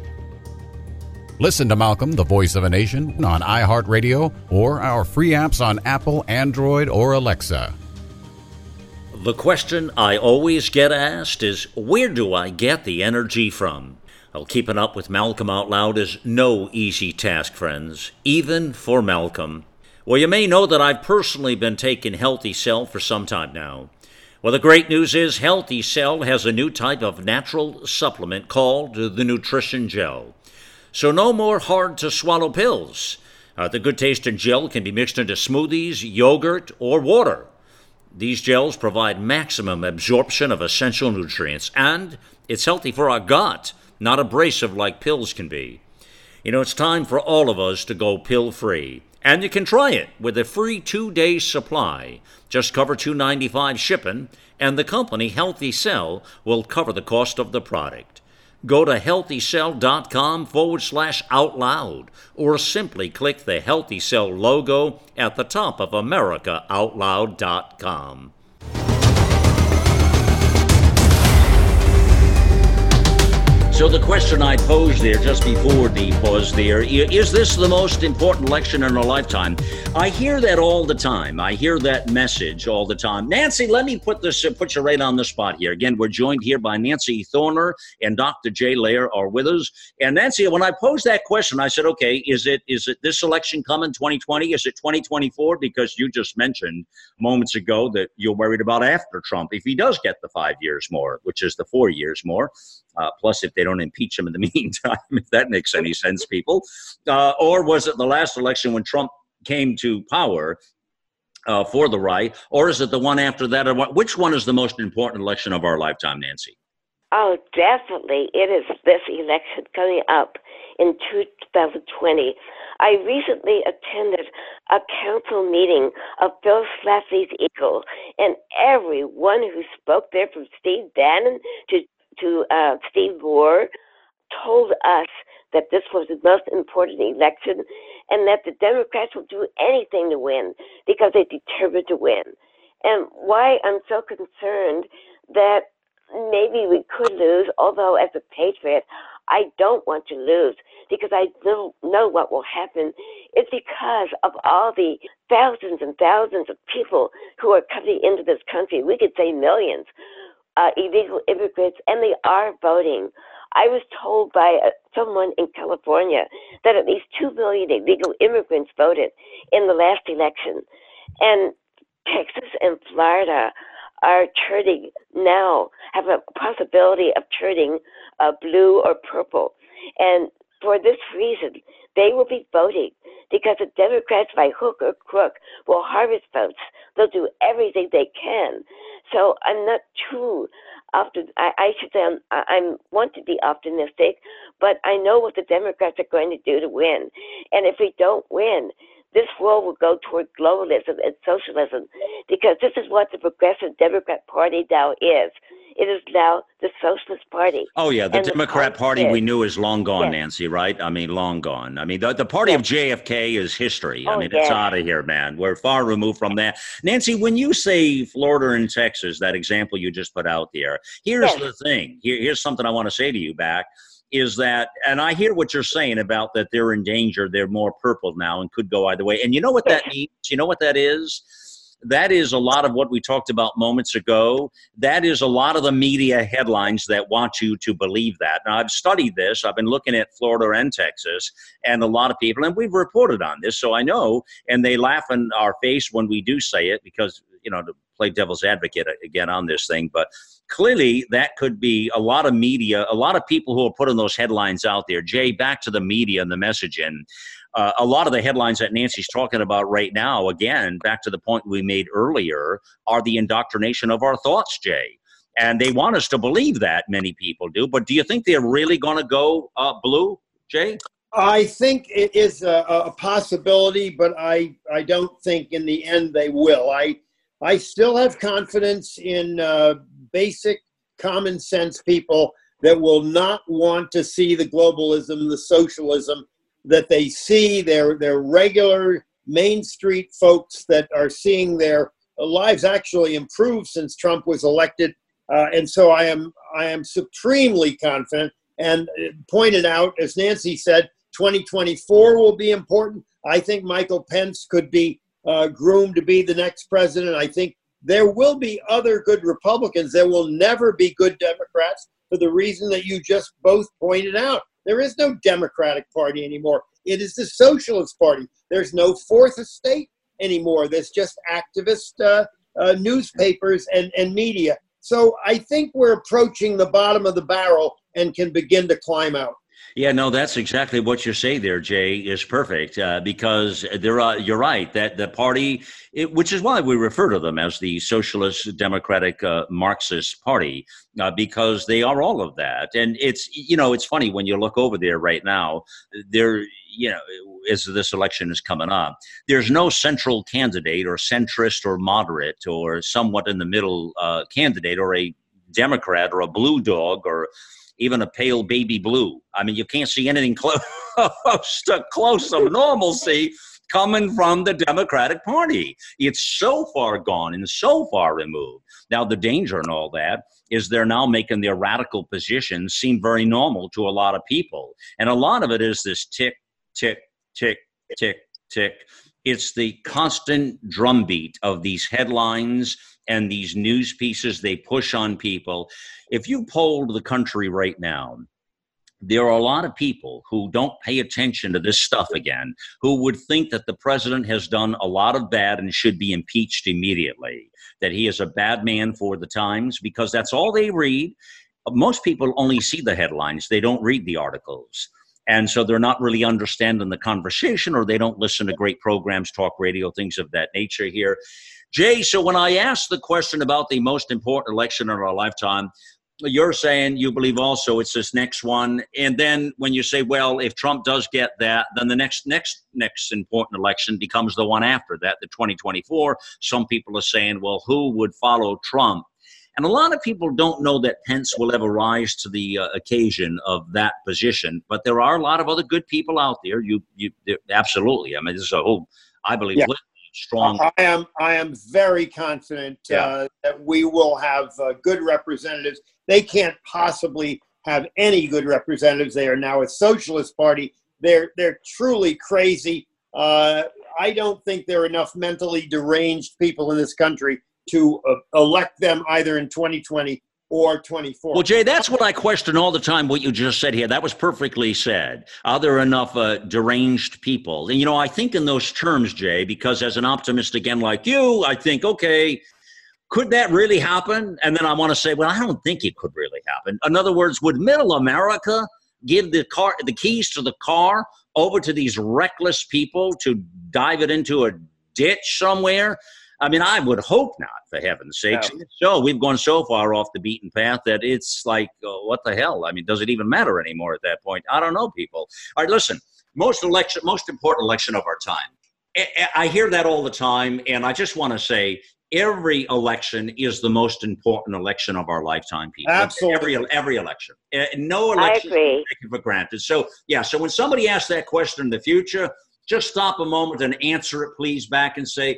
Listen to Malcolm, the Voice of a Nation, on iHeartRadio or our free apps on Apple, Android, or Alexa. The question I always get asked is, where do I get the energy from? Well, keeping up with Malcolm Out Loud is no easy task, friends, even for Malcolm. Well, you may know that I've personally been taking Healthy Cell for some time now. Well, the great news is Healthy Cell has a new type of natural supplement called the Nutrition Gel. So no more hard-to-swallow pills. Uh, the good-tasting gel can be mixed into smoothies, yogurt, or water. These gels provide maximum absorption of essential nutrients, and it's healthy for our gut, not abrasive like pills can be. You know, it's time for all of us to go pill-free. And you can try it with a free two-day supply. Just cover two dollars and ninety-five cents shipping, and the company Healthy Cell will cover the cost of the product. Go to healthycell.com forward slash out loud, or simply click the Healthy Cell logo at the top of america out loud dot com. So the question I posed there just before the pause there, is this the most important election in our lifetime? I hear that all the time. I hear that message all the time. Nancy, let me put this, uh, put you right on the spot here. Again, we're joined here by Nancy Thorner and Doctor Jay Lehr are with us. And Nancy, when I posed that question, I said, okay, is it is it this election coming twenty twenty? Is it twenty twenty-four? Because you just mentioned moments ago that you're worried about after Trump, if he does get the five years more, which is the four years more. Uh, plus, if they don't impeach him in the meantime, if that makes any sense, people. Uh, or was it the last election when Trump came to power uh, for the right? Or is it the one after that? Or what, which one is the most important election of our lifetime, Nancy? Oh, definitely. It is this election coming up in two thousand twenty. I recently attended a council meeting of Bill Schlafly's Eagle, and everyone who spoke there, from Steve Bannon to to uh, Steve Moore, told us that this was the most important election and that the Democrats will do anything to win because they're determined to win. And why I'm so concerned that maybe we could lose, although as a patriot, I don't want to lose because I don't know what will happen. It's because of all the thousands and thousands of people who are coming into this country. We could say millions. Uh, illegal immigrants, and they are voting. I was told by uh, someone in California that at least two million illegal immigrants voted in the last election. And Texas and Florida are turning now, have a possibility of turning uh, blue or purple. And for this reason, they will be voting because the Democrats, by hook or crook, will harvest votes. They'll do everything they can. So I'm not too often. I, I should say I'm, I want to be optimistic, but I know what the Democrats are going to do to win. And if we don't win, this world will go toward globalism and socialism, because this is what the Progressive Democrat Party now is. It is now the Socialist Party. Oh, yeah. The and Democrat the Party is, we knew is long gone, yes. Nancy, right? I mean, long gone. I mean, the, the party yes. of J F K is history. Oh, I mean, yes. it's out of here, man. We're far removed from that. Nancy, when you say Florida and Texas, that example you just put out there, here's yes. the thing. Here, here's something I want to say to you back. Is that, and I hear what you're saying about that they're in danger, they're more purple now and could go either way. And you know what that means? You know what that is? That is a lot of what we talked about moments ago. That is a lot of the media headlines that want you to believe that. Now, I've studied this. I've been looking at Florida and Texas, and a lot of people, and we've reported on this, so I know, and they laugh in our face when we do say it because, you know, to play devil's advocate again on this thing, but clearly that could be a lot of media, a lot of people who are putting those headlines out there. Jay, back to the media and the messaging. Uh, a lot of the headlines that Nancy's talking about right now, again, back to the point we made earlier, are the indoctrination of our thoughts, Jay. And they want us to believe that, many people do. But do you think they're really going to go uh, blue, Jay? I think it is a, a possibility, but I, I don't think in the end they will. I I still have confidence in uh, basic common sense people that will not want to see the globalism, the socialism that they see. They're, they're regular Main Street folks that are seeing their lives actually improve since Trump was elected. Uh, and so I am, I am supremely confident and pointed out, as Nancy said, twenty twenty-four will be important. I think Michael Pence could be uh, groomed to be the next president. I think there will be other good Republicans. There will never be good Democrats for the reason that you just both pointed out. There is no Democratic Party anymore. It is the Socialist Party. There's no fourth estate anymore. There's just activist uh, uh, newspapers and, and media. So I think we're approaching the bottom of the barrel and can begin to climb out. Yeah, no, that's exactly what you say there, Jay, is perfect, uh, because there are, you're right, that the party, it, which is why we refer to them as the Socialist Democratic uh, Marxist Party, uh, because they are all of that. And it's, you know, it's funny when you look over there right now, there, you know, as this election is coming up, there's no central candidate or centrist or moderate or somewhat in the middle uh, candidate or a Democrat or a blue dog or even a pale baby blue. I mean, you can't see anything close to close of normalcy coming from the Democratic Party. It's so far gone and so far removed. Now, the danger in all that is they're now making their radical positions seem very normal to a lot of people. And a lot of it is this tick, tick, tick, tick, tick. It's the constant drumbeat of these headlines and these news pieces they push on people. If you polled the country right now, there are a lot of people who don't pay attention to this stuff again, who would think that the president has done a lot of bad and should be impeached immediately, that he is a bad man for the times, because that's all they read. Most people only see the headlines. They don't read the articles. And so they're not really understanding the conversation, or they don't listen to great programs, talk radio, things of that nature here. Jay, so when I asked the question about the most important election in our lifetime, you're saying you believe also it's this next one. And then when you say, well, if Trump does get that, then the next next next important election becomes the one after that, the twenty twenty-four. Some people are saying, well, who would follow Trump? And a lot of people don't know that Pence will ever rise to the uh, occasion of that position. But there are a lot of other good people out there. You, you, absolutely. I mean, this is a whole, I believe, yeah. strong. I am, I am very confident uh, Yeah. that we will have uh, good representatives. They can't possibly have any good representatives. They are now a socialist party. They're, they're truly crazy. Uh, I don't think there are enough mentally deranged people in this country to uh, elect them either in twenty twenty or twenty-four. Well, Jay, that's what I question all the time, what you just said here. That was perfectly said. Are there enough uh, deranged people? And, you know, I think in those terms, Jay, because as an optimist, again, like you, I think, okay, Could that really happen? And then I want to say, well, I don't think it could really happen. In other words, would middle America give the car, the keys to the car over to these reckless people to dive it into a ditch somewhere? I mean, I would hope not, for heaven's sakes. No. So we've gone so far off the beaten path that it's like, oh, what the hell? I mean, does it even matter anymore at that point? I don't know, people. All right, listen, most election, most important election of our time. I, I hear that all the time, and I just want to say, every election is the most important election of our lifetime, people. Absolutely. Every, every election. Uh, no election is taken for granted. So, yeah, so when somebody asks that question in the future, just stop a moment and answer it, please, back and say,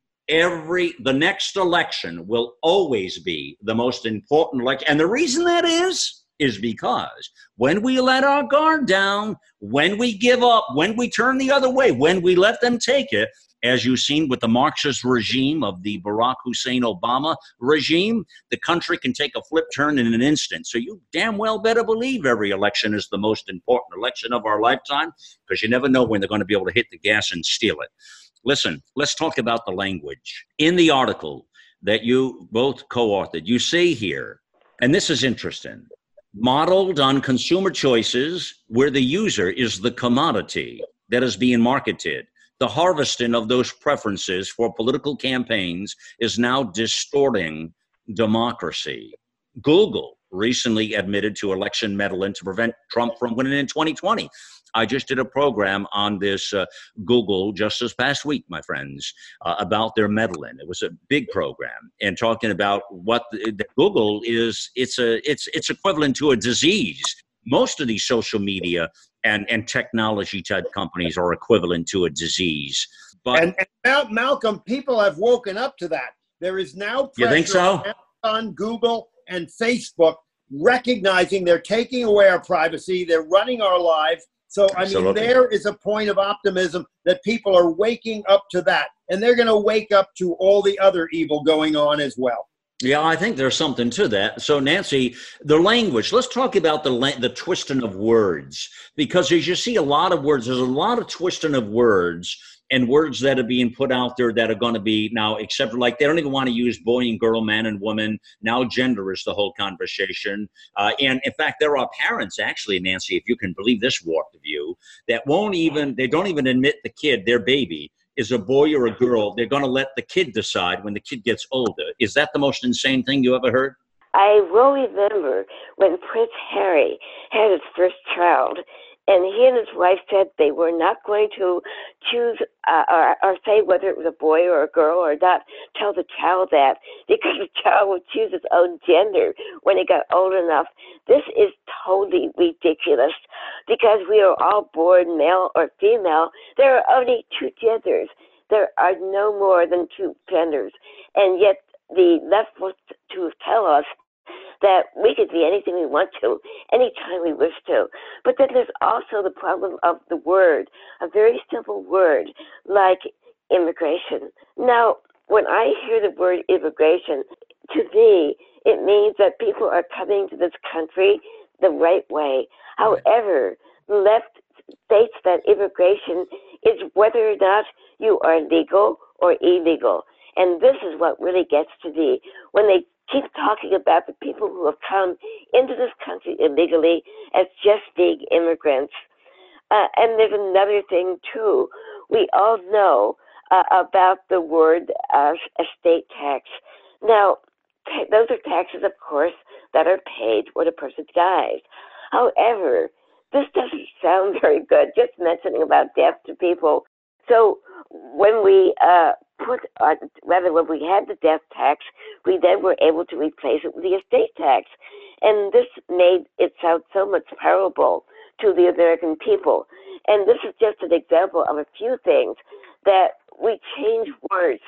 every, the next election will always be the most important election. And the reason that is, is because when we let our guard down, when we give up, when we turn the other way, when we let them take it, as you've seen with the Marxist regime of the Barack Hussein Obama regime, the country can take a flip turn in an instant. So you damn well better believe every election is the most important election of our lifetime, because you never know when they're going to be able to hit the gas and steal it. Listen, let's talk about the language. In the article that you both co-authored, you say here, and this is interesting, modeled on consumer choices where the user is the commodity that is being marketed. The harvesting of those preferences for political campaigns is now distorting democracy. Google recently admitted to election meddling to prevent Trump from winning in twenty twenty. I just did a program on this uh, Google just this past week, my friends, uh, about their meddling. It was a big program, and talking about what the, the Google is. It's a it's it's equivalent to a disease. Most of these social media and, and technology type companies are equivalent to a disease. But and, and Mal- Malcolm, people have woken up to that. There is now pressure you think so? on Google and Facebook recognizing they're taking away our privacy. They're running our lives. So, I Absolutely. mean, there is a point of optimism that people are waking up to that. And they're going to wake up to all the other evil going on as well. Yeah, I think there's something to that. So, Nancy, the language, let's talk about the la- the twisting of words, because as you see a lot of words, there's a lot of twisting of words and words that are being put out there that are going to be now accepted. Like they don't even want to use boy and girl, man and woman. Now gender is the whole conversation. Uh, and in fact, there are parents actually, Nancy, if you can believe this warped view, that won't even, they don't even admit the kid, their baby, is a boy or a girl. They're going to let the kid decide when the kid gets older. Is that the most insane thing you ever heard? I will remember when Prince Harry had his first child, and he and his wife said they were not going to choose uh, or, or say whether it was a boy or a girl, or not tell the child that, because the child would choose its own gender when he got old enough. This is totally ridiculous, because we are all born male or female. There are only two genders. There are no more than two genders. And yet the left wants to tell us that we could be anything we want to, anytime we wish to. But then there's also the problem of the word, a very simple word like immigration. Now, when I hear the word immigration, to me, it means that people are coming to this country the right way. However, the left states that immigration is whether or not you are legal or illegal. And this is what really gets to me. When they keep talking about the people who have come into this country illegally as just being immigrants. Uh, and there's another thing, too. We all know uh, about the word uh, estate tax. Now, t- those are taxes, of course, that are paid when a person dies. However, this doesn't sound very good, just mentioning about death to people. So when we uh, put, uh, rather when we had the death tax, we then were able to replace it with the estate tax. And this made it sound so much palatable to the American people. And this is just an example of a few things that we change words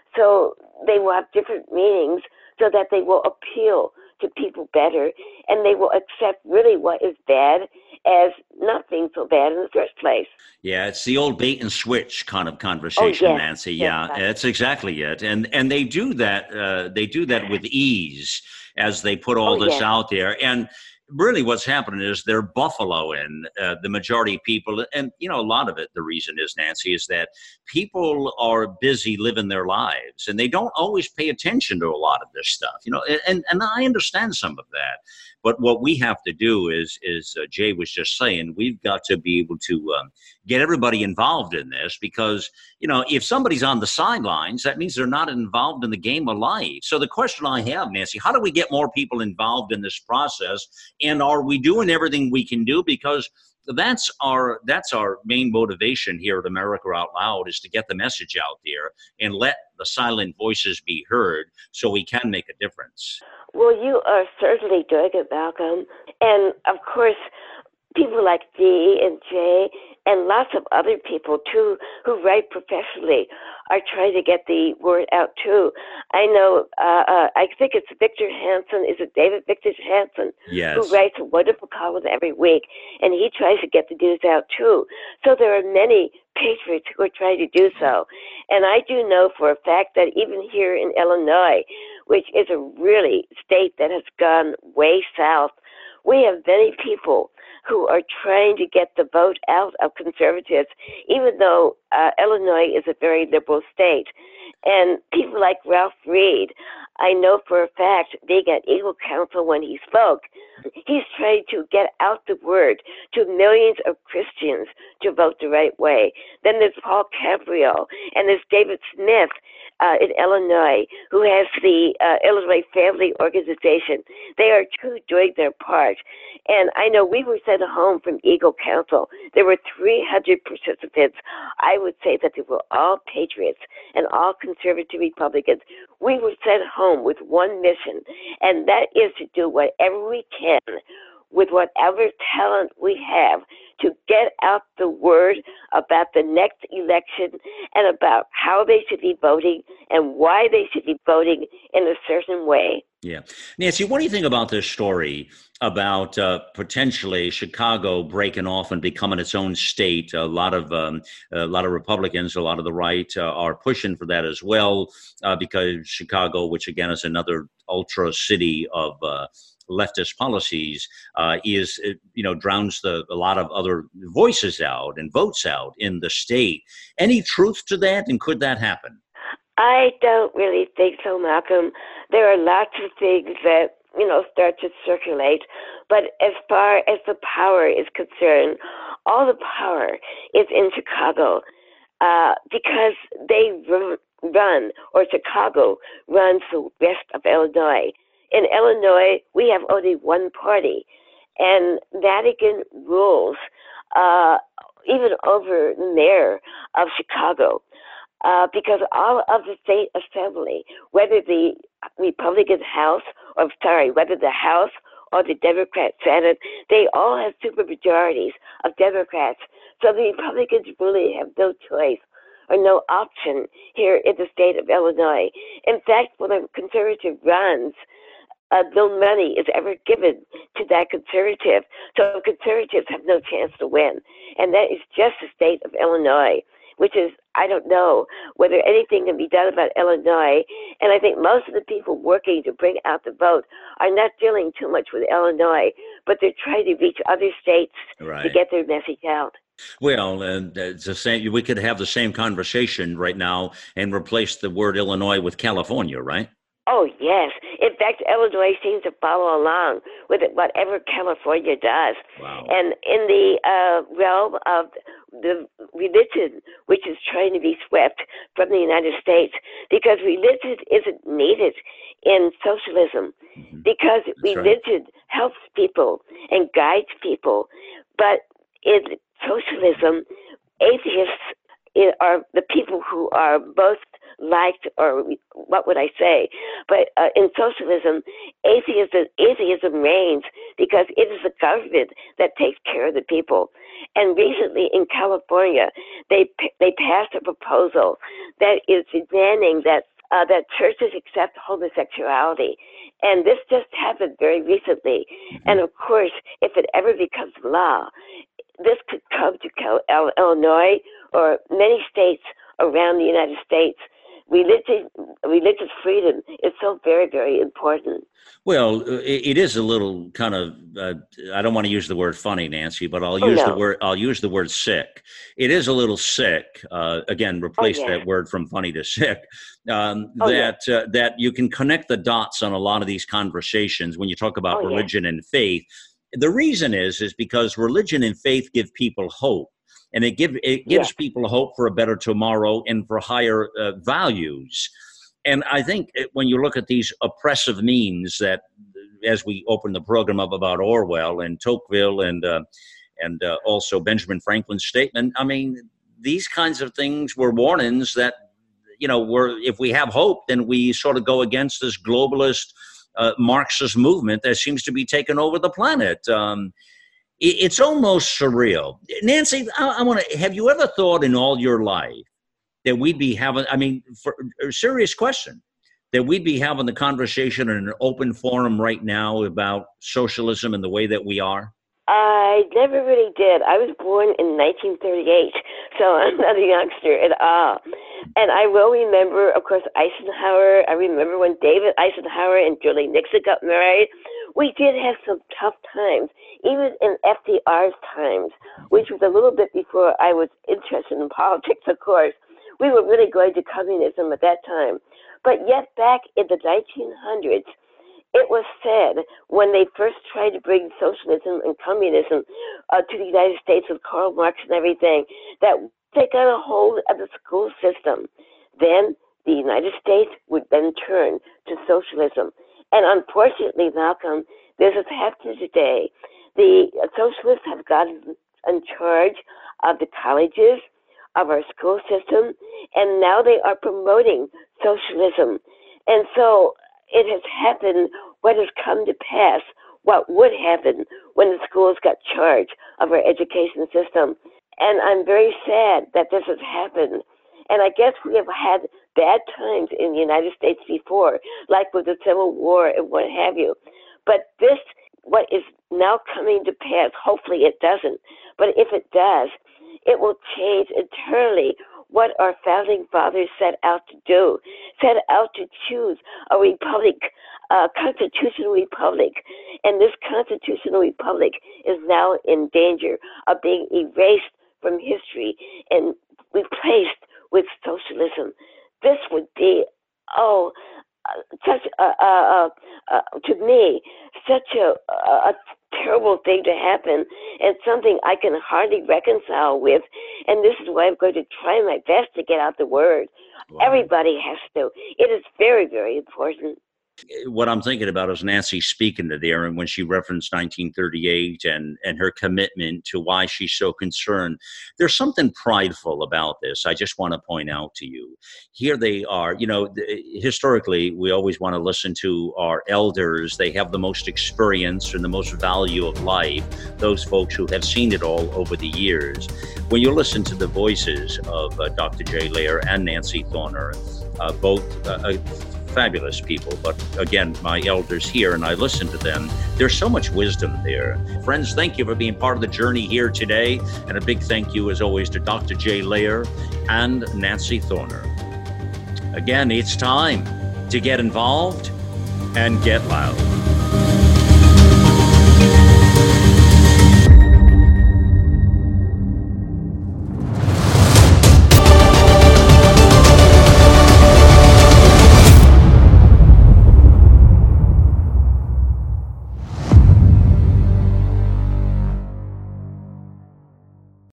so they will have different meanings, so that they will appeal to people better, and they will accept really what is bad as not being so bad in the first place. Yeah, it's the old bait and switch kind of conversation, oh, yes. Nancy. Yes, yeah, that's, that's exactly it. And and they do that. Uh, they do that with ease as they put all oh, this yes. out there. And really what's happening is they're buffaloing uh, the majority of people. And, you know, a lot of it, the reason is, Nancy, is that people are busy living their lives and they don't always pay attention to a lot of this stuff, you know, and, and I understand some of that. But what we have to do is, is uh, Jay was just saying, we've got to be able to um, get everybody involved in this because, you know, if somebody's on the sidelines, that means they're not involved in the game of life. So the question I have, Nancy, how do we get more people involved in this process? And are we doing everything we can do? Because that's our that's our main motivation here at America Out Loud, is to get the message out there and let the silent voices be heard so we can make a difference. Well, you are certainly doing it, Malcolm. And, of course, people like Dee and Jay and lots of other people, too, who write professionally are trying to get the word out, too. I know, uh, uh, I think it's Victor Hanson. Is it David Victor Hanson? Yes. Who writes a wonderful column every week, and he tries to get the news out, too. So there are many patriots who are trying to do so. And I do know for a fact that even here in Illinois, which is a really state that has gone way south, we have many people who are trying to get the vote out of conservatives, even though uh, Illinois is a very liberal state. And people like Ralph Reed, I know for a fact, being at Eagle Council when he spoke, he's trying to get out the word to millions of Christians to vote the right way. Then there's Paul Cabrio, and there's David Smith uh, in Illinois, who has the uh, Illinois Family Organization. They are too doing their part. And I know we were sent home from Eagle Council. There were three hundred participants. I would say that they were all patriots and all conservative Republicans. We were sent home with one mission, and that is to do whatever we can with whatever talent we have to get out the word about the next election and about how they should be voting and why they should be voting in a certain way. Yeah. Nancy, what do you think about this story about uh, potentially Chicago breaking off and becoming its own state? A lot of um, a lot of Republicans, a lot of the right uh, are pushing for that as well, uh, because Chicago, which again is another ultra city of uh, leftist policies, uh, is, you know, drowns the, a lot of other voices out and votes out in the state. Any truth to that, and could that happen? I don't really think so, Malcolm. There are lots of things that, you know, start to circulate. But as far as the power is concerned, all the power is in Chicago uh, because they run, or Chicago runs the rest of Illinois. In Illinois, we have only one party, and Madigan rules uh, even over the mayor of Chicago. Uh, because all of the state assembly, whether the Republican House, or sorry, whether the House or the Democrat Senate, they all have supermajorities of Democrats. So the Republicans really have no choice or no option here in the state of Illinois. In fact, when a conservative runs, uh, no money is ever given to that conservative. So conservatives have no chance to win. And that is just the state of Illinois, which is, I don't know whether anything can be done about Illinois. And I think most of the people working to bring out the vote are not dealing too much with Illinois, but they're trying to reach other states right. to get their message out. Well, uh, it's the same. We could have the same conversation right now and replace the word Illinois with California, right? Oh, yes. In fact, Illinois seems to follow along with it, whatever California does. Wow. And in the uh, realm of the religion, which is trying to be swept from the United States, because religion isn't needed in socialism, mm-hmm. because That's religion right. helps people and guides people. But in socialism, atheists are the people who are most liked, or what would I say? But uh, in socialism, atheism, atheism reigns because it is the government that takes care of the people. And recently in California, they they passed a proposal that is demanding that uh, that churches accept homosexuality. And this just happened very recently. And of course, if it ever becomes law, this could come to Cal- Illinois or many states around the United States. Religion religious freedom is so very, very important. Well, it is a little kind of, uh, I don't want to use the word funny, Nancy, but I'll Oh, use no. the word, I'll use the word sick. It is a little sick. Uh, again, replace Oh, yeah. that word from funny to sick. Um, Oh, yeah. that, uh, that you can connect the dots on a lot of these conversations when you talk about Oh, yeah. religion and faith. The reason is, is because religion and faith give people hope. And it, give, it gives Yeah. people hope for a better tomorrow and for higher uh, values. And I think when you look at these oppressive means that, as we opened the program up about Orwell and Tocqueville and uh, and uh, also Benjamin Franklin's statement, I mean, these kinds of things were warnings that, you know, we're, if we have hope, then we sort of go against this globalist uh, Marxist movement that seems to be taking over the planet. Um, it, it's almost surreal. Nancy, I, I want to, have you ever thought in all your life that we'd be having, I mean, for a serious question, that we'd be having the conversation in an open forum right now about socialism and the way that we are? I never really did. I was born in nineteen thirty-eight, so I'm not a youngster at all. And I will remember, of course, Eisenhower. I remember when David Eisenhower and Julie Nixon got married. We did have some tough times, even in F D R's times, which was a little bit before I was interested in politics, of course. We were really going to communism at that time. But yet back in the nineteen hundreds, it was said when they first tried to bring socialism and communism uh, to the United States with Karl Marx and everything, that they got a hold of the school system. Then the United States would then turn to socialism. And unfortunately, Malcolm, this is happening today. The socialists have gotten in charge of the colleges, of our school system, and now they are promoting socialism. And so it has happened what has come to pass, what would happen when the schools got charge of our education system. And I'm very sad that this has happened. And I guess we have had bad times in the United States before, like with the Civil War and what have you. But this, what is now coming to pass, hopefully it doesn't, but if it does, it will change entirely what our founding fathers set out to do, set out to choose a republic, a constitutional republic. And this constitutional republic is now in danger of being erased from history and replaced with socialism. This would be, oh, uh, such a, uh, uh, uh, to me, such a, a terrible thing to happen, and something I can hardly reconcile with. And this is why I'm going to try my best to get out the word. Wow. Everybody has to. It is very, very important. What I'm thinking about is Nancy speaking to there, and when she referenced nineteen thirty-eight and, and her commitment to why she's so concerned. There's something prideful about this. I just want to point out to you. Here they are. You know, historically, we always want to listen to our elders. They have the most experience and the most value of life, those folks who have seen it all over the years. When you listen to the voices of uh, Doctor Jay Lehr and Nancy Thorner, uh, both uh, fabulous people, but again, my elders here, and I listen to them. There's so much wisdom there. Friends, thank you for being part of the journey here today, and a big thank you, as always, to Doctor Jay Lehr and Nancy Thorner. Again, it's time to get involved and get loud.